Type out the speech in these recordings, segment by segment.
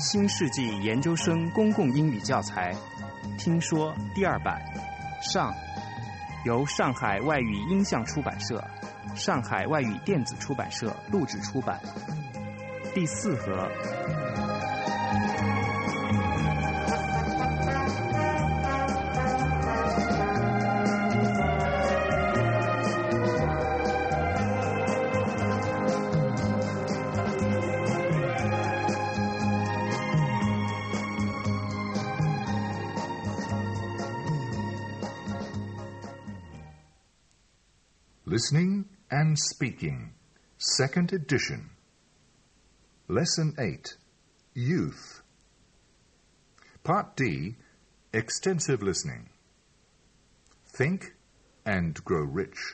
新世纪研究生公共英语教材，听说第2版上，由上海外语音像出版社、上海外语电子出版社录制出版。第4盒。 Listening and Speaking, Second Edition. Lesson 8, Youth. Part D, Extensive Listening. Think and Grow Rich.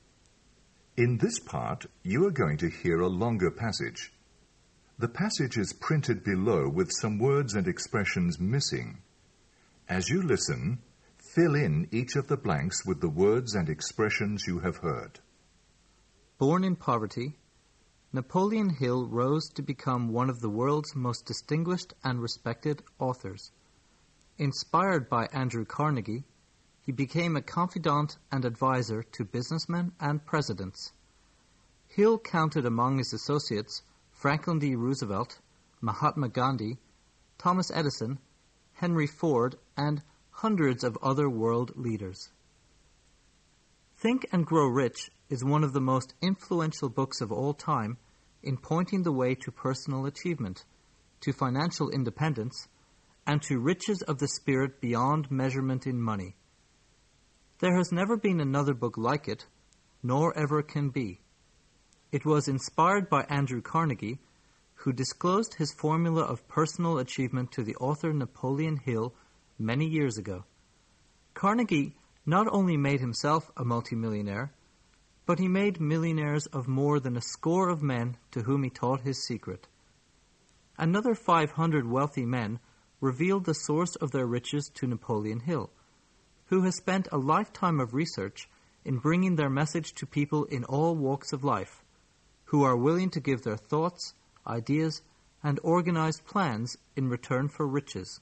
In this part, you are going to hear a longer passage. The passage is printed below with some words and expressions missing. As you listen, fill in each of the blanks with the words and expressions you have heard. Born in poverty, Napoleon Hill rose to become one of the world's most distinguished and respected authors. Inspired by Andrew Carnegie, he became a confidant and advisor to businessmen and presidents. Hill counted among his associates Franklin D. Roosevelt, Mahatma Gandhi, Thomas Edison, Henry Ford, and hundreds of other world leaders. Think and Grow Rich is one of the most influential books of all time in pointing the way to personal achievement, to financial independence, and to riches of the spirit beyond measurement in money. There has never been another book like it, nor ever can be. It was inspired by Andrew Carnegie, who disclosed his formula of personal achievement to the author Napoleon Hill many years ago. Carnegie not only made himself a multimillionaire, but he made millionaires of more than a score of men to whom he taught his secret. Another 500 wealthy men revealed the source of their riches to Napoleon Hill, who has spent a lifetime of research in bringing their message to people in all walks of life, who are willing to give their thoughts, ideas, and organized plans in return for riches.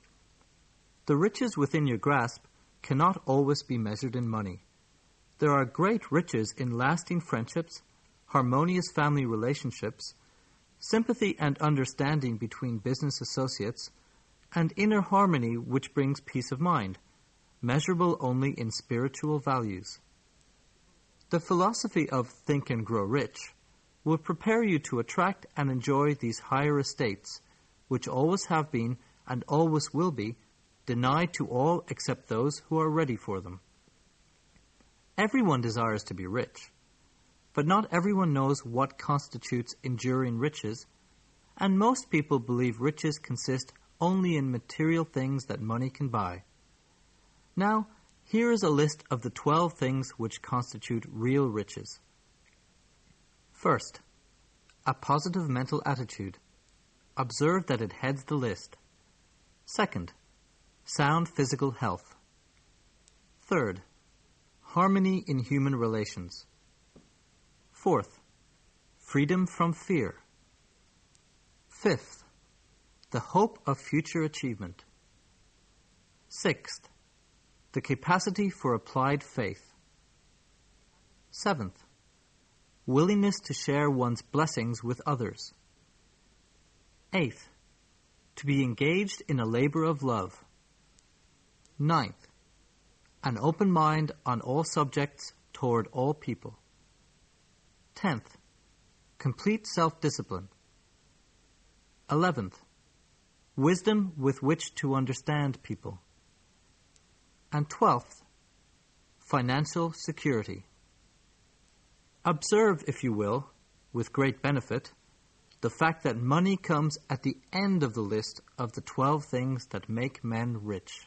The riches within your grasp cannot always be measured in money. There are great riches in lasting friendships, harmonious family relationships, sympathy and understanding between business associates, and inner harmony which brings peace of mind, measurable only in spiritual values. The philosophy of Think and Grow Rich will prepare you to attract and enjoy these higher estates, which always have been and always will be denied to all except those who are ready for them. Everyone desires to be rich, but not everyone knows what constitutes enduring riches, and most people believe riches consist only in material things that money can buy. Now, here is a list of the 12 things which constitute real riches. First, a positive mental attitude. Observe that it heads the list. Second, sound physical health. Third, harmony in human relations. Fourth, freedom from fear. Fifth, the hope of future achievement. Sixth, the capacity for applied faith. Seventh, willingness to share one's blessings with others. Eighth, to be engaged in a labor of love. Ninth, an open mind on all subjects toward all people. 10th, complete self-discipline. 11th, wisdom with which to understand people. And 12th, financial security. Observe, if you will, with great benefit, the fact that money comes at the end of the list of the 12 things that make men rich.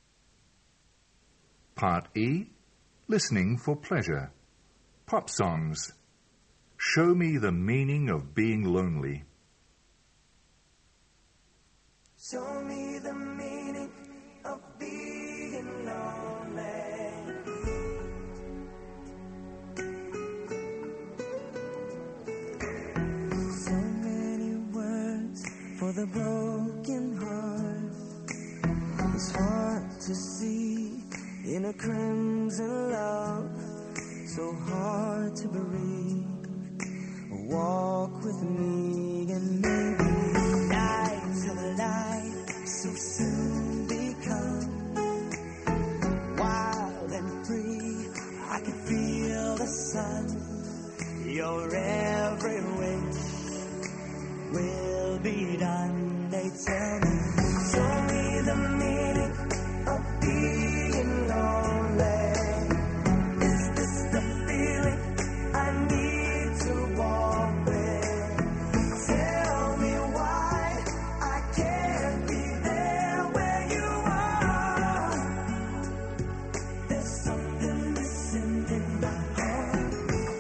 Part E, Listening for Pleasure. Pop songs. Show me the meaning of being lonely. Show me the meaning of being lonely. So many words for the a broken heart is hard to see in a crimson love, so hard to breathe. Walk with me and maybe nights of light so soon become wild and free. I can feel the sun, your every wish will be done. They tell me, show me the meaning of being lonely. Is this the feeling I need to walk with? Tell me why I can't be there where you are. There's something missing in my heart.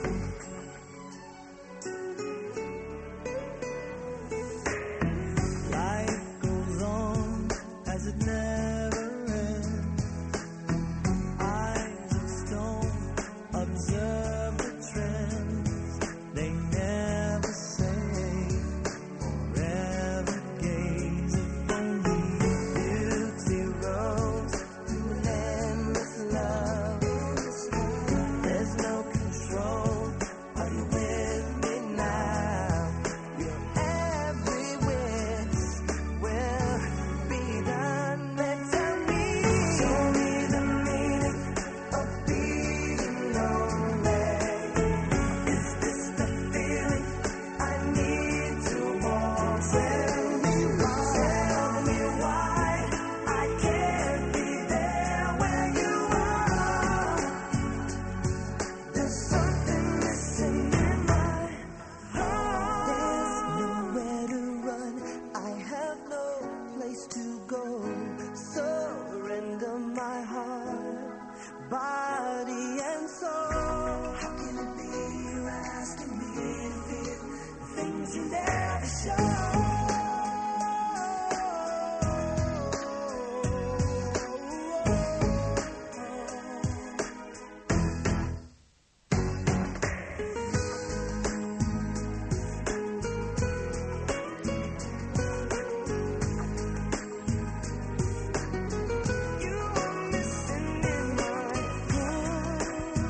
Life goes on as it never ends. Eyes of stone observe the trends. They never say, forever gaze. If only beauty rose through an endless love. There's no control. Are you with me now? Your every wish will be done. Then tell me, show me the meaning of being lonely. Is this the feeling I need to walk? Tell me why I can't be there where you are. There's something missing in my heart. There's nowhere to run. I have no place to go. Surrender my heart, body and soul. How can it be you're asking me to feel things you never show? You are missing in my heart.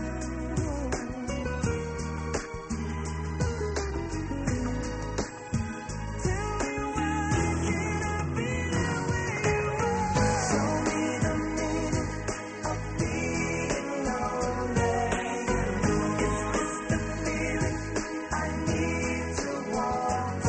Tell me why can't I be there where you are? Show me the meaning of being lonely. Is this the feeling I need to walk?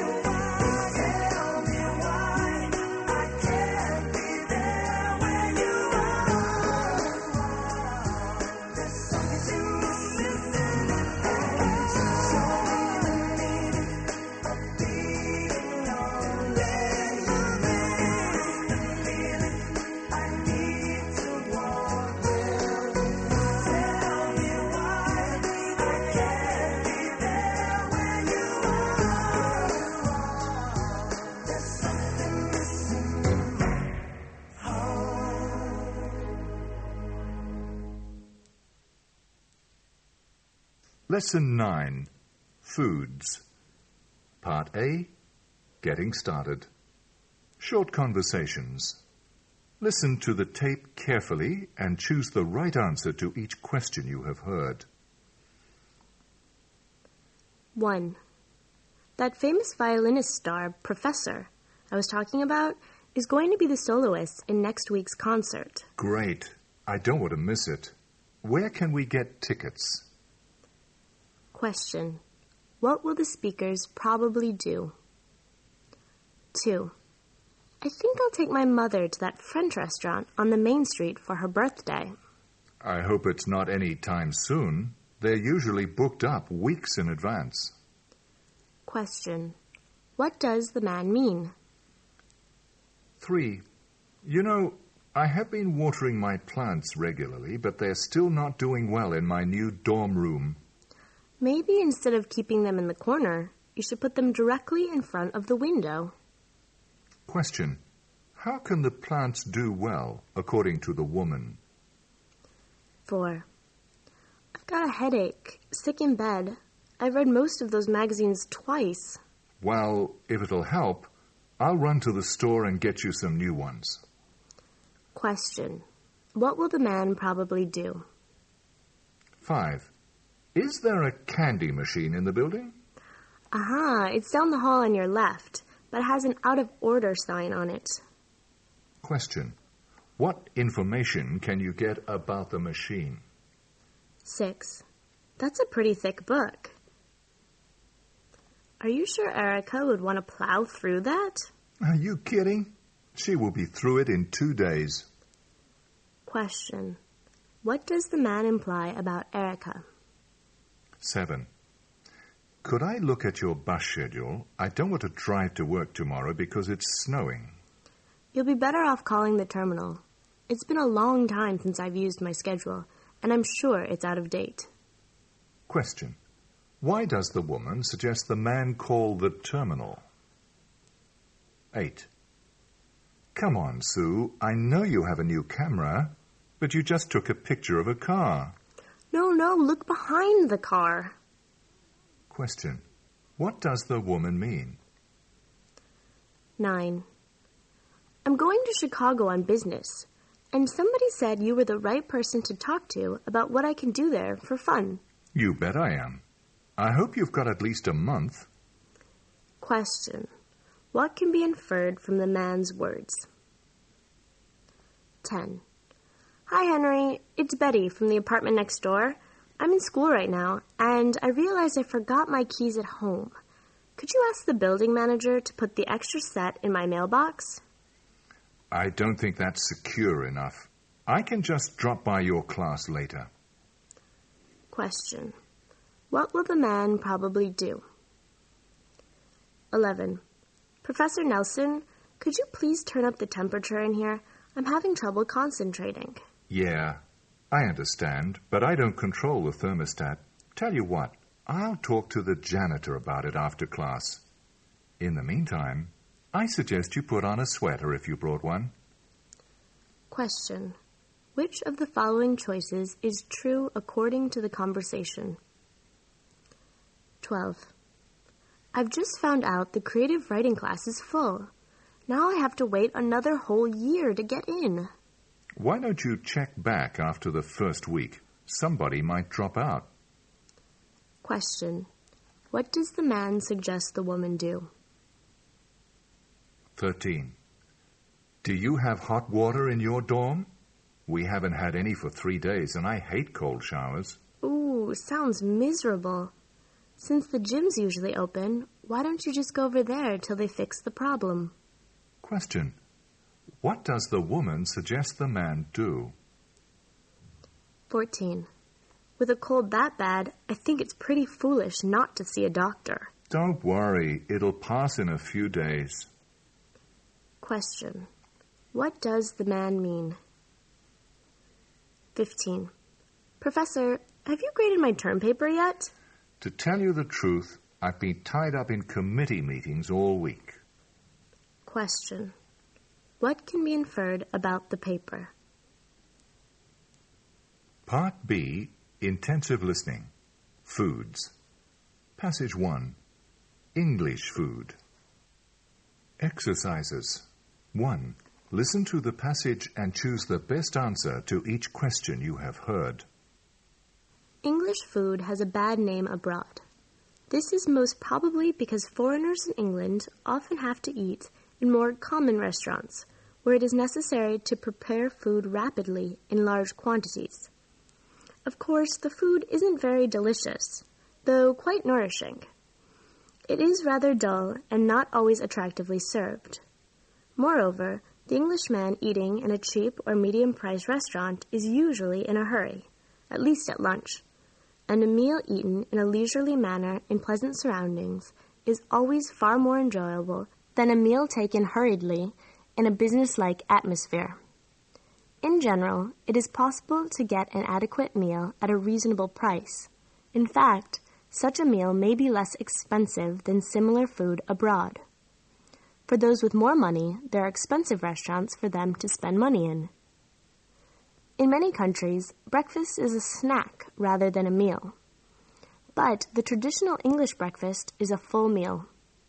Tell me why I can't be there where you are. There's something missing in my heart. Show me the meaning of being lonely. Is this the feeling I need to walk with? Tell me why I can't be there where you are. There's something missing in my heart. Lesson 9. Foods. Part A. Getting started. Short conversations. Listen to the tape carefully and choose the right answer to each question you have heard. 1. That famous violinist star, Professor, I was talking about, is going to be the soloist in next week's concert. Great. I don't want to miss it. Where can we get tickets? Question. What will the speakers probably do? 2. I think I'll take my mother to that French restaurant on the main street for her birthday. I hope it's not any time soon. They're usually booked up weeks in advance. Question. What does the man mean? 3. You know, I have been watering my plants regularly, but they're still not doing well in my new dorm room. Maybe instead of keeping them in the corner, you should put them directly in front of the window. Question. How can the plants do well, according to the woman? 4. I've got a headache, sick in bed. I've read most of those magazines twice. Well, if it'll help, I'll run to the store and get you some new ones. Question. What will the man probably do? 5. Is there a candy machine in the building? Aha, it's down the hall on your left, but has an out-of-order sign on it. Question. What information can you get about the machine? 6. That's a pretty thick book. Are you sure Erica would want to plow through that? Are you kidding? She will be through it in 2 days. Question. What does the man imply about Erica? 7. Could I look at your bus schedule? I don't want to drive to work tomorrow because it's snowing. You'll be better off calling the terminal. It's been a long time since I've used my schedule, and I'm sure it's out of date. Question. Why does the woman suggest the man call the terminal? 8. Come on, Sue. I know you have a new camera, but you just took a picture of a car. No, look behind the car. Question. What does the woman mean? 9. I'm going to Chicago on business, and somebody said you were the right person to talk to about what I can do there for fun. You bet I am. I hope you've got at least a month. Question. What can be inferred from the man's words? 10. Hi, Henry. It's Betty from the apartment next door. I'm in school right now, and I realized I forgot my keys at home. Could you ask the building manager to put the extra set in my mailbox? I don't think that's secure enough. I can just drop by your class later. Question. What will the man probably do? 11. Professor Nelson, could you please turn up the temperature in here? I'm having trouble concentrating. Yeah, I understand, but I don't control the thermostat. Tell you what, I'll talk to the janitor about it after class. In the meantime, I suggest you put on a sweater if you brought one. Question. Which of the following choices is true according to the conversation? 12. I've just found out the creative writing class is full. Now I have to wait another whole year to get in. Why don't you check back after the first week? Somebody might drop out. Question. What does the man suggest the woman do? 13. Do you have hot water in your dorm? We haven't had any for 3 days, and I hate cold showers. Ooh, sounds miserable. Since the gym's usually open, why don't you just go over there till they fix the problem? Question. What does the woman suggest the man do? 14. With a cold that bad, I think it's pretty foolish not to see a doctor. Don't worry, it'll pass in a few days. Question. What does the man mean? 15. Professor, have you graded my term paper yet? To tell you the truth, I've been tied up in committee meetings all week. Question. What can be inferred about the paper? Part B, Intensive Listening. Foods. Passage 1. English food. Exercises. 1. Listen to the passage and choose the best answer to each question you have heard. English food has a bad name abroad. This is most probably because foreigners in England often have to eat in more common restaurants, where it is necessary to prepare food rapidly in large quantities. Of course, the food isn't very delicious, though quite nourishing. It is rather dull and not always attractively served. Moreover, the Englishman eating in a cheap or medium-priced restaurant is usually in a hurry, at least at lunch, and a meal eaten in a leisurely manner in pleasant surroundings is always far more enjoyable than a meal taken hurriedly in a business-like atmosphere. In general, it is possible to get an adequate meal at a reasonable price. In fact, such a meal may be less expensive than similar food abroad. For those with more money, there are expensive restaurants for them to spend money in. In many countries, breakfast is a snack rather than a meal. But the traditional English breakfast is a full meal.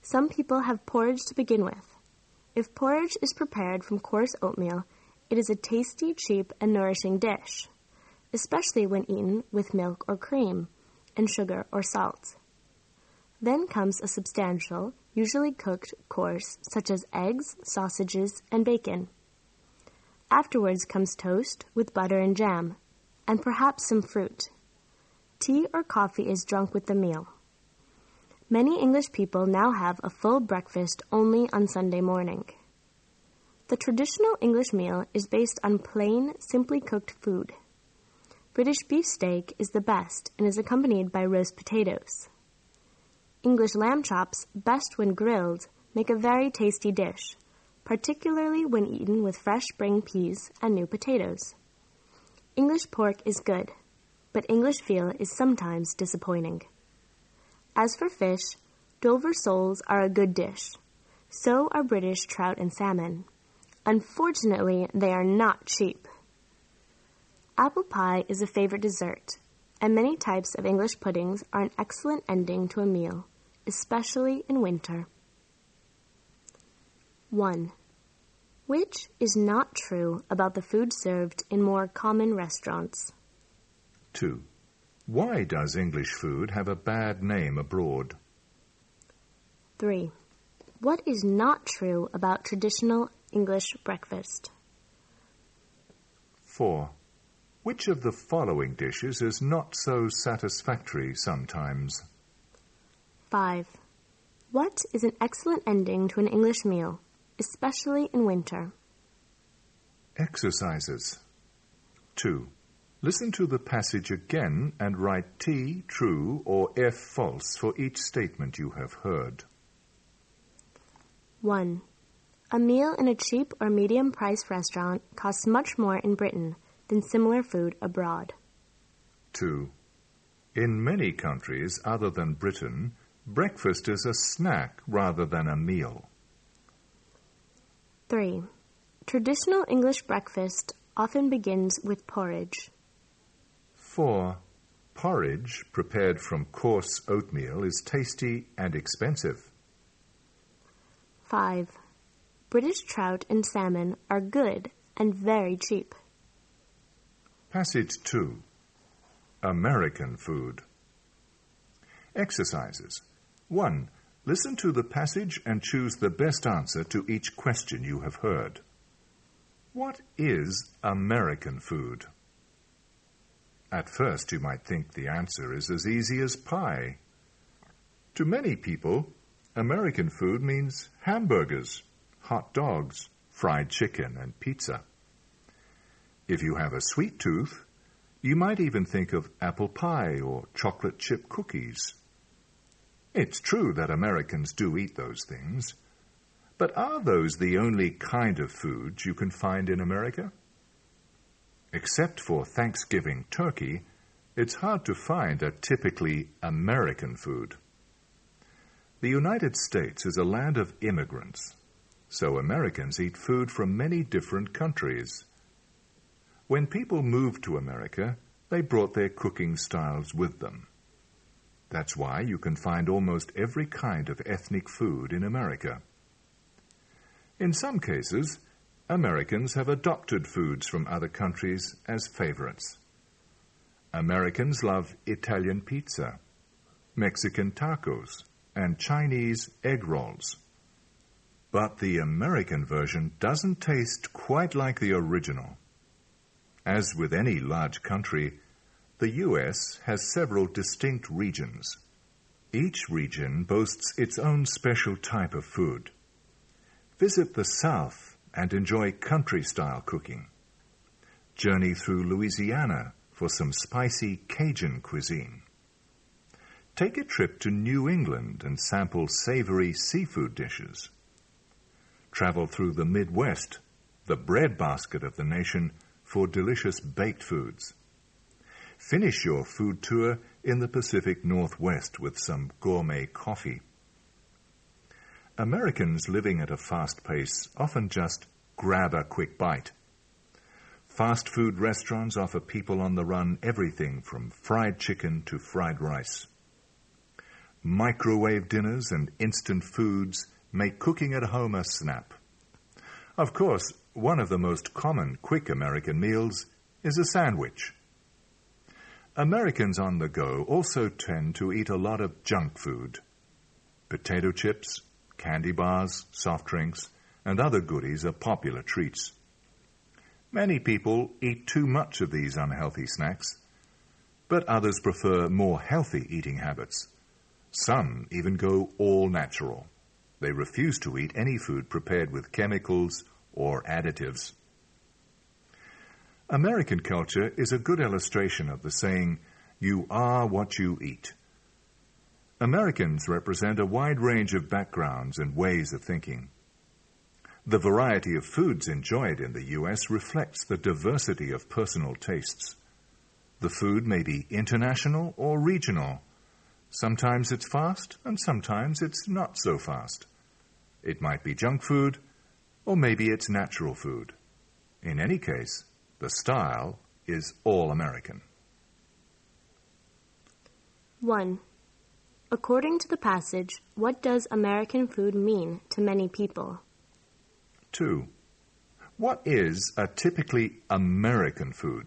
Some people have porridge to begin with. If porridge is prepared from coarse oatmeal, it is a tasty, cheap, and nourishing dish, especially when eaten with milk or cream, and sugar or salt. Then comes a substantial, usually cooked course such as eggs, sausages, and bacon. Afterwards comes toast with butter and jam, and perhaps some fruit. Tea or coffee is drunk with the meal. Many English people now have a full breakfast only on Sunday morning. The traditional English meal is based on plain, simply cooked food. British beefsteak is the best and is accompanied by roast potatoes. English lamb chops, best when grilled, make a very tasty dish, particularly when eaten with fresh spring peas and new potatoes. English pork is good, but English veal is sometimes disappointing. As for fish, Dover soles are a good dish. So are British trout and salmon. Unfortunately, they are not cheap. Apple pie is a favorite dessert, and many types of English puddings are an excellent ending to a meal, especially in winter. 1. Which is not true about the food served in more common restaurants? 2. Why does English food have a bad name abroad? 3. What is not true about traditional English breakfast? 4. Which of the following dishes is not so satisfactory sometimes? 5. What is an excellent ending to an English meal, especially in winter? Exercises. 2. Listen to the passage again and write T true or F false for each statement you have heard. 1. A meal in a cheap or medium-priced restaurant costs much more in Britain than similar food abroad. 2. In many countries other than Britain, breakfast is a snack rather than a meal. 3. Traditional English breakfast often begins with porridge. 4. Porridge, prepared from coarse oatmeal, is tasty and expensive. 5. British trout and salmon are good and very cheap. Passage 2. American food. Exercises. 1. Listen to the passage and choose the best answer to each question you have heard. What is American food? At first, you might think the answer is as easy as pie. To many people, American food means hamburgers, hot dogs, fried chicken, and pizza. If you have a sweet tooth, you might even think of apple pie or chocolate chip cookies. It's true that Americans do eat those things, but are those the only kind of food you can find in America? Except for Thanksgiving turkey, it's hard to find a typically American food. The United States is a land of immigrants, so Americans eat food from many different countries. When people moved to America, they brought their cooking styles with them. That's why you can find almost every kind of ethnic food in America. In some cases, Americans have adopted foods from other countries as favorites. Americans love Italian pizza, Mexican tacos, and Chinese egg rolls. But the American version doesn't taste quite like the original. As with any large country, the U.S. has several distinct regions. Each region boasts its own special type of food. Visit the South and enjoy country-style cooking. Journey through Louisiana for some spicy Cajun cuisine. Take a trip to New England and sample savory seafood dishes. Travel through the Midwest, the breadbasket of the nation, for delicious baked foods. Finish your food tour in the Pacific Northwest with some gourmet coffee. Americans living at a fast pace often just grab a quick bite. Fast food restaurants offer people on the run everything from fried chicken to fried rice. Microwave dinners and instant foods make cooking at home a snap. Of course, one of the most common quick American meals is a sandwich. Americans on the go also tend to eat a lot of junk food. Potato chips, candy bars, soft drinks, and other goodies are popular treats. Many people eat too much of these unhealthy snacks, but others prefer more healthy eating habits. Some even go all natural. They refuse to eat any food prepared with chemicals or additives. American culture is a good illustration of the saying, "You are what you eat." Americans represent a wide range of backgrounds and ways of thinking. The variety of foods enjoyed in the U.S. reflects the diversity of personal tastes. The food may be international or regional. Sometimes it's fast, and sometimes it's not so fast. It might be junk food, or maybe it's natural food. In any case, the style is all American. 1. According to the passage, what does American food mean to many people? 2. What is a typically American food?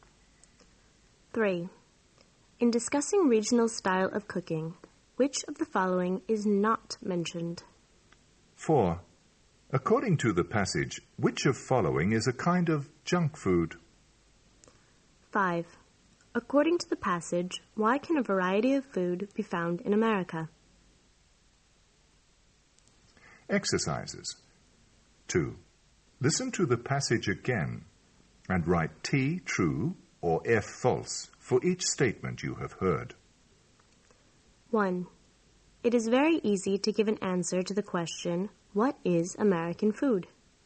3. In discussing regional style of cooking, which of the following is not mentioned? 4. According to the passage, which of following is a kind of junk food? 5. According to the passage, why can a variety of food be found in America? Exercises. 2. Listen to the passage again and write T true or F false for each statement you have heard. 1. It is very easy to give an answer to the question, what is American food?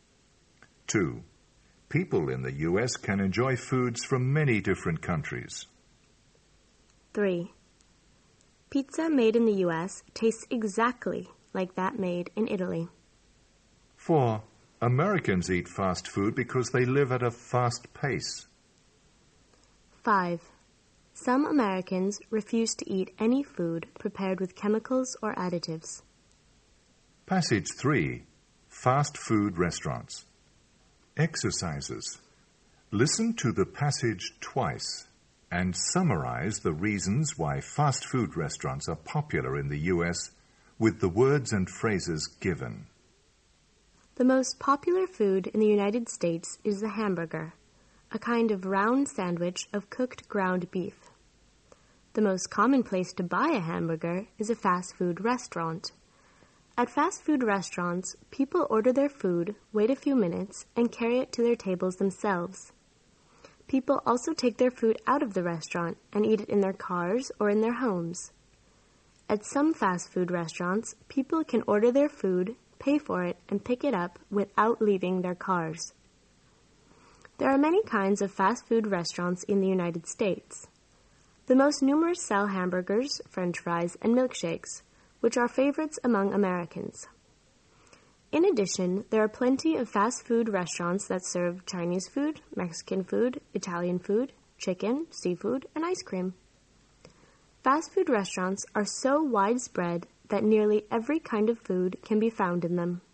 2. People in the U.S. can enjoy foods from many different countries. 3. Pizza made in the U.S. tastes exactly like that made in Italy. 4. Americans eat fast food because they live at a fast pace. 5. Some Americans refuse to eat any food prepared with chemicals or additives. Passage 3. Fast food restaurants. Exercises. Listen to the passage twice and summarize the reasons why fast food restaurants are popular in the U.S. with the words and phrases given. The most popular food in the United States is the hamburger, a kind of round sandwich of cooked ground beef. The most common place to buy a hamburger is a fast food restaurant. At fast food restaurants, people order their food, wait a few minutes, and carry it to their tables themselves. People also take their food out of the restaurant and eat it in their cars or in their homes. At some fast food restaurants, people can order their food, pay for it, and pick it up without leaving their cars. There are many kinds of fast food restaurants in the United States. The most numerous sell hamburgers, french fries, and milkshakes, which are favorites among Americans. In addition, there are plenty of fast food restaurants that serve Chinese food, Mexican food, Italian food, chicken, seafood, and ice cream. Fast food restaurants are so widespread that nearly every kind of food can be found in them.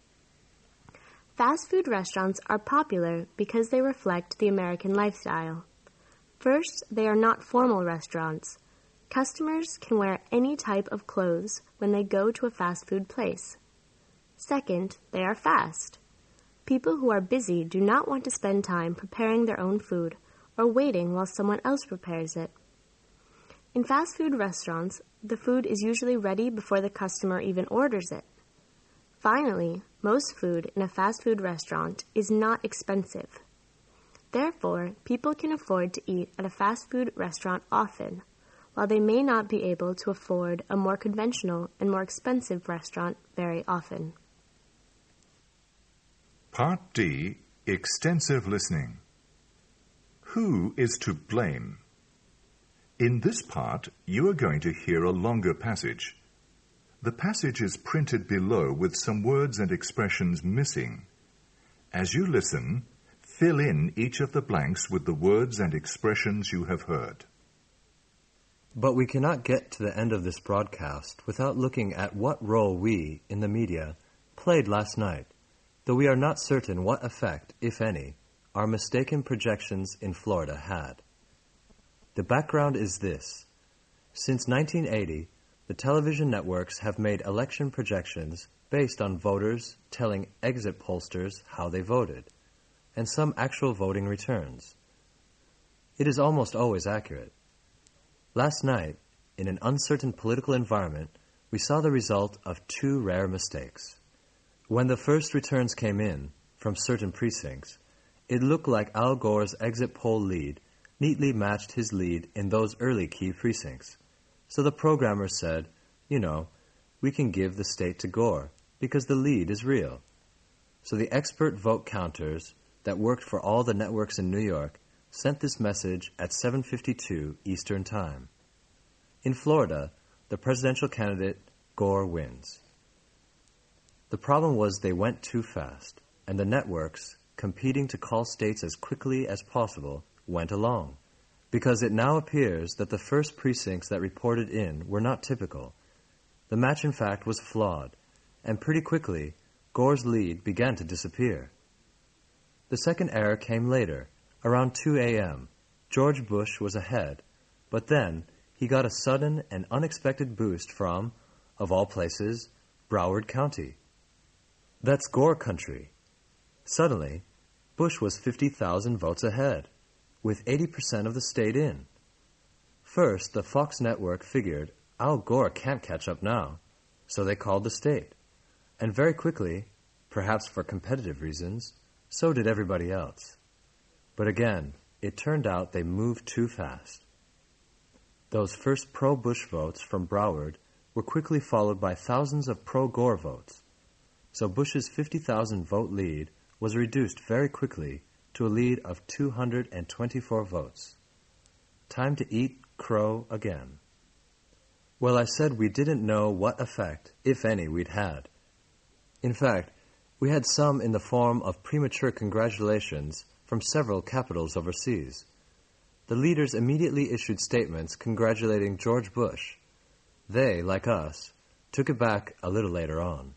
Fast food restaurants are popular because they reflect the American lifestyle. First, they are not formal restaurants. Customers can wear any type of clothes when they go to a fast food place. Second, they are fast. People who are busy do not want to spend time preparing their own food or waiting while someone else prepares it. In fast food restaurants, the food is usually ready before the customer even orders it. Finally, most food in a fast food restaurant is not expensive. Therefore, people can afford to eat at a fast food restaurant often, while they may not be able to afford a more conventional and more expensive restaurant very often. Part D. Extensive listening. Who is to blame? In this part, you are going to hear a longer passage. The passage is printed below with some words and expressions missing. As you listen, fill in each of the blanks with the words and expressions you have heard. But we cannot get to the end of this broadcast without looking at what role we, in the media, played last night, though we are not certain what effect, if any, our mistaken projections in Florida had. The background is this. Since 1980, the television networks have made election projections based on voters telling exit pollsters how they voted, and some actual voting returns. It is almost always accurate. Last night, in an uncertain political environment, we saw the result of two rare mistakes. When the first returns came in from certain precincts, it looked like Al Gore's exit poll lead neatly matched his lead in those early key precincts. So the programmers said, we can give the state to Gore because the lead is real. So the expert vote counters that worked for all the networks in New York sent this message at 7:52 Eastern Time. In Florida, the presidential candidate, Gore, wins. The problem was they went too fast, and the networks, competing to call states as quickly as possible, went along, because it now appears that the first precincts that reported in were not typical. The match, in fact, was flawed, and pretty quickly, Gore's lead began to disappear. The second error came later. Around 2 a.m., George Bush was ahead, but then he got a sudden and unexpected boost from, of all places, Broward County. That's Gore country. Suddenly, Bush was 50,000 votes ahead, with 80% of the state in. First, the Fox network figured Al Gore can't catch up now, so they called the state. And very quickly, perhaps for competitive reasons, so did everybody else. But again, it turned out they moved too fast. Those first pro-Bush votes from Broward were quickly followed by thousands of pro-Gore votes. So Bush's 50,000 vote lead was reduced very quickly to a lead of 224 votes. Time to eat crow again. Well, I said we didn't know what effect, if any, we'd had. In fact, we had some in the form of premature congratulations from several capitals overseas. The leaders immediately issued statements congratulating George Bush. They, like us, took it back a little later on.